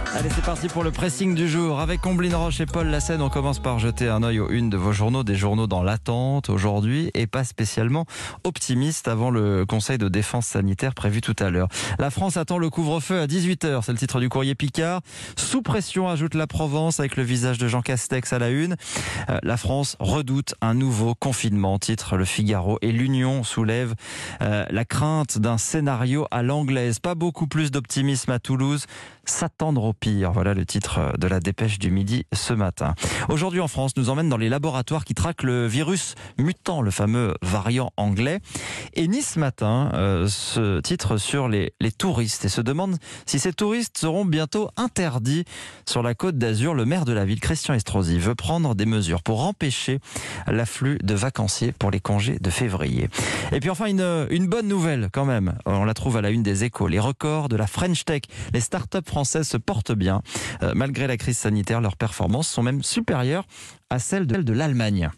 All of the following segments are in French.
Allez, c'est parti pour le pressing du jour. Avec Omblin Roche et Paul Lassène, on commence par jeter un œil aux unes de vos journaux, des journaux dans l'attente aujourd'hui et pas spécialement optimistes avant le conseil de défense sanitaire prévu tout à l'heure. La France attend le couvre-feu à 18h, c'est le titre du courrier Picard. Sous pression, ajoute la Provence avec le visage de Jean Castex à la une. La France redoute un nouveau confinement, titre le Figaro, et l'Union soulève la crainte d'un scénario à l'anglaise. Pas beaucoup plus d'optimisme à Toulouse, s'attendre au pire. Voilà le titre de la dépêche du midi ce matin. Aujourd'hui en France, nous emmène dans les laboratoires qui traquent le virus mutant, le fameux variant anglais. Et Nice matin ce titre sur les touristes et se demande si ces touristes seront bientôt interdits sur la Côte d'Azur. Le maire de la ville, Christian Estrosi, veut prendre des mesures pour empêcher l'afflux de vacanciers pour les congés de février. Et puis enfin une bonne nouvelle quand même. On la trouve à la une des Échos. Les records de la French Tech, les startups françaises se portent bien. Malgré la crise sanitaire, leurs performances sont même supérieures à celles de l'Allemagne.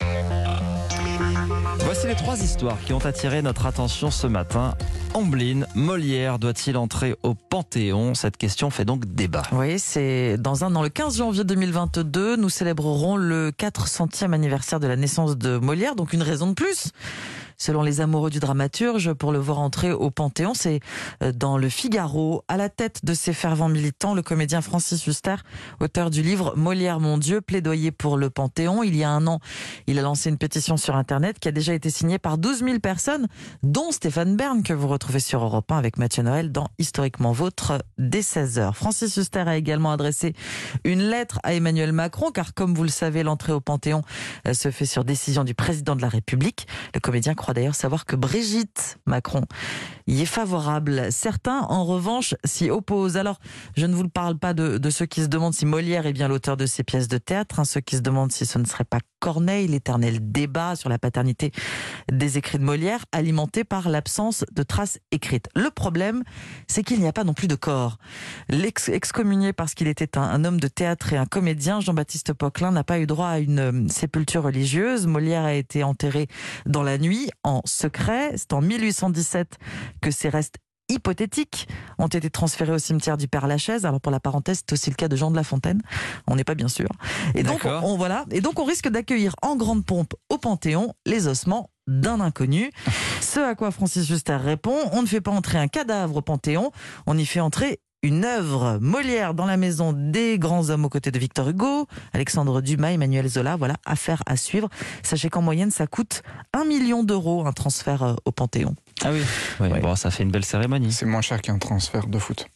Voici les trois histoires qui ont attiré notre attention ce matin. Omblin, Molière doit-il entrer au Panthéon? Cette question fait donc débat. Oui, c'est dans le 15 janvier 2022, nous célébrerons le 400e anniversaire de la naissance de Molière, donc une raison de plus. Selon les amoureux du dramaturge, pour le voir entrer au Panthéon, c'est dans le Figaro. À la tête de ses fervents militants, le comédien Francis Huster, auteur du livre Molière, mon Dieu, plaidoyer pour le Panthéon. Il y a un an, il a lancé une pétition sur Internet qui a déjà été signée par 12 000 personnes, dont Stéphane Bern, que vous retrouvez sur Europe 1 avec Mathieu Noël dans Historiquement Vôtre dès 16h. Francis Huster a également adressé une lettre à Emmanuel Macron, car comme vous le savez, l'entrée au Panthéon se fait sur décision du président de la République. Le comédien croit d'ailleurs savoir que Brigitte Macron y est favorable. Certains, en revanche, s'y opposent. Alors, je ne vous parle pas de ceux qui se demandent si Molière est bien l'auteur de ces pièces de théâtre, ceux qui se demandent si ce ne serait pas Corneille, l'éternel débat sur la paternité des écrits de Molière, alimenté par l'absence de traces écrites. Le problème, c'est qu'il n'y a pas non plus de corps. Excommunié parce qu'il était un homme de théâtre et un comédien, Jean-Baptiste Poquelin n'a pas eu droit à une sépulture religieuse. Molière a été enterré dans la nuit, en secret. C'est en 1817 que ses restes hypothétiques ont été transférés au cimetière du Père-Lachaise. Alors pour la parenthèse, c'est aussi le cas de Jean de La Fontaine. On n'est pas bien sûr. Et donc on risque d'accueillir en grande pompe au Panthéon les ossements d'un inconnu. Ce à quoi Francis Huster répond: on ne fait pas entrer un cadavre au Panthéon, on y fait entrer une œuvre. Molière dans la maison des grands hommes aux côtés de Victor Hugo, Alexandre Dumas, Emmanuel Zola. Voilà, affaire à suivre. Sachez qu'en moyenne, ça coûte 1 million d'euros un transfert au Panthéon. Ah oui, oui. Bon, ça fait une belle cérémonie. C'est moins cher qu'un transfert de foot.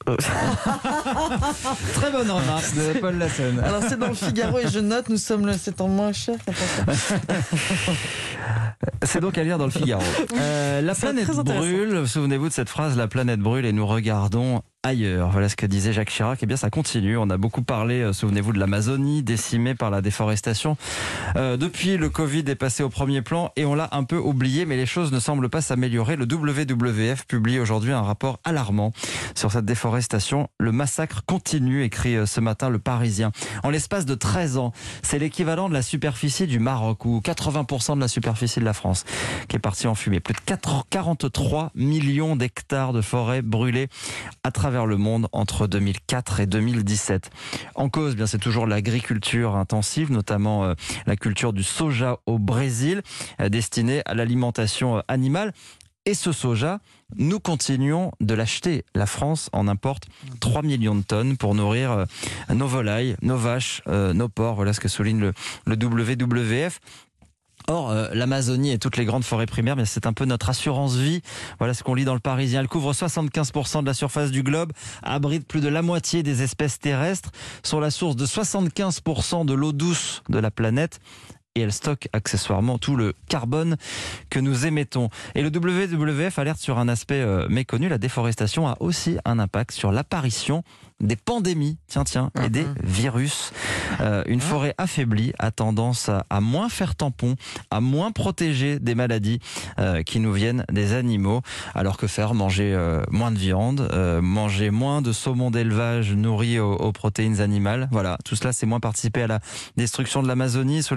Très bonne remarque de Paul Lassène. Alors c'est dans le Figaro et je note, c'est en moins cher qu'un transfert. C'est donc à lire dans le Figaro. La planète brûle, souvenez-vous de cette phrase, la planète brûle et nous regardons ailleurs. Voilà ce que disait Jacques Chirac. Eh bien, ça continue. On a beaucoup parlé, souvenez-vous, de l'Amazonie, décimée par la déforestation. Depuis, le Covid est passé au premier plan et on l'a un peu oublié, mais les choses ne semblent pas s'améliorer. Le WWF publie aujourd'hui un rapport alarmant sur cette déforestation. Le massacre continue, écrit ce matin Le Parisien. En l'espace de 13 ans, c'est l'équivalent de la superficie du Maroc ou 80% de la superficie de la France qui est partie en fumée. Plus de 43 millions d'hectares de forêt brûlés à travers le monde entre 2004 et 2017. En cause, bien, c'est toujours l'agriculture intensive, notamment la culture du soja au Brésil, destinée à l'alimentation animale. Et ce soja, nous continuons de l'acheter. La France en importe 3 millions de tonnes pour nourrir nos volailles, nos vaches, nos porcs. Voilà ce que souligne le WWF. Or, l'Amazonie et toutes les grandes forêts primaires, mais c'est un peu notre assurance vie. Voilà ce qu'on lit dans Le Parisien. Elle couvre 75% de la surface du globe, abrite plus de la moitié des espèces terrestres, sont la source de 75% de l'eau douce de la planète. Et elle stocke accessoirement tout le carbone que nous émettons. Et le WWF alerte sur un aspect méconnu. La déforestation a aussi un impact sur l'apparition des pandémies, et des virus. Une forêt affaiblie a tendance à moins faire tampon, à moins protéger des maladies qui nous viennent des animaux. Alors que faire? Manger moins de viande, manger moins de saumon d'élevage nourri aux protéines animales. Voilà, tout cela, c'est moins participer à la destruction de l'Amazonie, souligne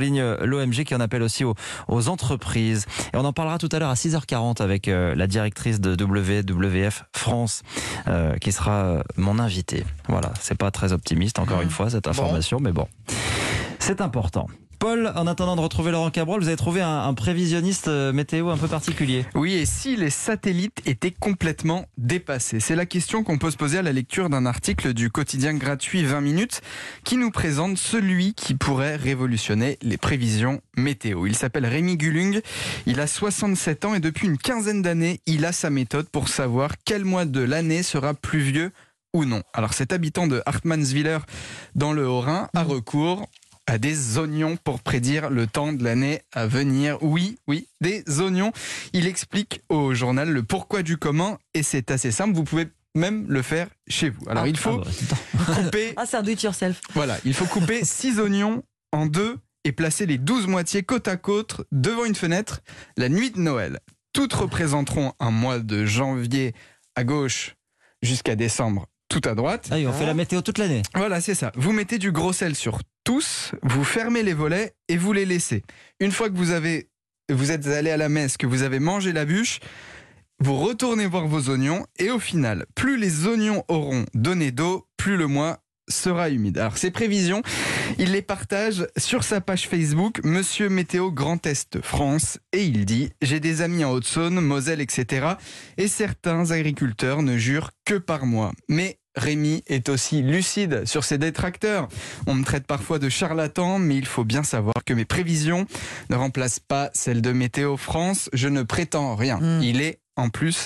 l'OMG qui en appelle aussi aux entreprises. Et on en parlera tout à l'heure à 6h40 avec la directrice de WWF France qui sera mon invitée. Voilà, c'est pas très optimiste encore une fois cette information, mais bon, c'est important. Paul, en attendant de retrouver Laurent Cabrol, vous avez trouvé un prévisionniste météo un peu particulier. Oui, et si les satellites étaient complètement dépassés? C'est la question qu'on peut se poser à la lecture d'un article du quotidien gratuit 20 minutes qui nous présente celui qui pourrait révolutionner les prévisions météo. Il s'appelle Rémi Gulung, il a 67 ans et depuis une quinzaine d'années, il a sa méthode pour savoir quel mois de l'année sera pluvieux ou non. Alors cet habitant de Hartmannswiller dans le Haut-Rhin a recours à des oignons pour prédire le temps de l'année à venir. Oui, des oignons. Il explique au journal le pourquoi du comment et c'est assez simple. Vous pouvez même le faire chez vous. Alors il faut couper... c'est un do it yourself. Voilà, il faut couper 6 oignons en 2 et placer les 12 moitiés côte à côte devant une fenêtre la nuit de Noël. Toutes représenteront un mois de janvier à gauche jusqu'à décembre tout à droite. Ah, on fait la météo toute l'année. Voilà, c'est ça. Vous mettez du gros sel sur tous, vous fermez les volets et vous les laissez. Une fois que vous êtes allé à la messe, que vous avez mangé la bûche, vous retournez voir vos oignons et au final, plus les oignons auront donné d'eau, plus le mois sera humide. Alors ces prévisions, il les partage sur sa page Facebook Monsieur Météo Grand Est France et il dit « J'ai des amis en Haute-Saône, Moselle, etc. et certains agriculteurs ne jurent que par moi. Mais Rémi est aussi lucide sur ses détracteurs. On me traite parfois de charlatan, mais il faut bien savoir que mes prévisions ne remplacent pas celles de Météo France. Je ne prétends rien. Il est en plus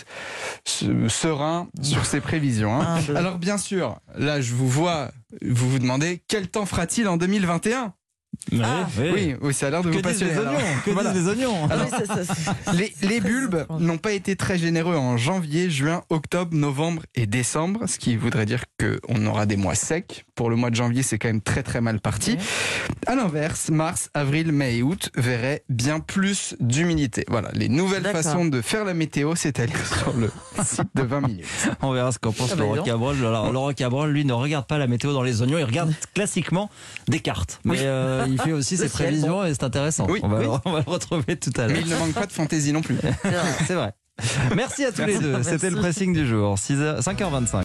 serein sur ses prévisions. Alors bien sûr, là je vous vois, vous vous demandez quel temps fera-t-il en 2021 ? Oui, ça a l'air de vous passionner. Disent les oignons Alors, les bulbes n'ont pas été très généreux en janvier, juin, octobre, novembre et décembre, ce qui voudrait dire qu'on aura des mois secs. Pour le mois de janvier, c'est quand même très très mal parti. À l'inverse, mars, avril, mai et août verraient bien plus d'humidité. Voilà, les nouvelles façons de faire la météo, c'est à lire sur le site de 20 minutes. On verra ce qu'en pense Laurent Cabrol. Alors, Laurent Cabrol, lui, ne regarde pas la météo dans les oignons, il regarde classiquement des cartes. Mais il fait aussi ses prévisions et c'est intéressant. On va le retrouver tout à l'heure. Mais il ne manque pas de fantaisie non plus. C'est vrai. Merci à tous les deux. C'était le pressing du jour. 5h25.